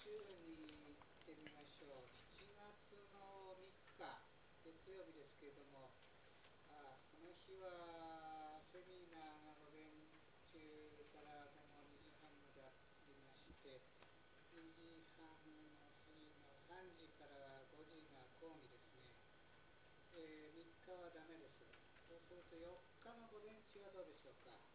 週に行ってみましょう。7月の3日、月曜日ですけれども、この日はセミナーが午前中から午後2時半までありまして、2時半過ぎの3時から5時が講義ですね。3日はダメです。そうすると4日の午前中はどうでしょうか。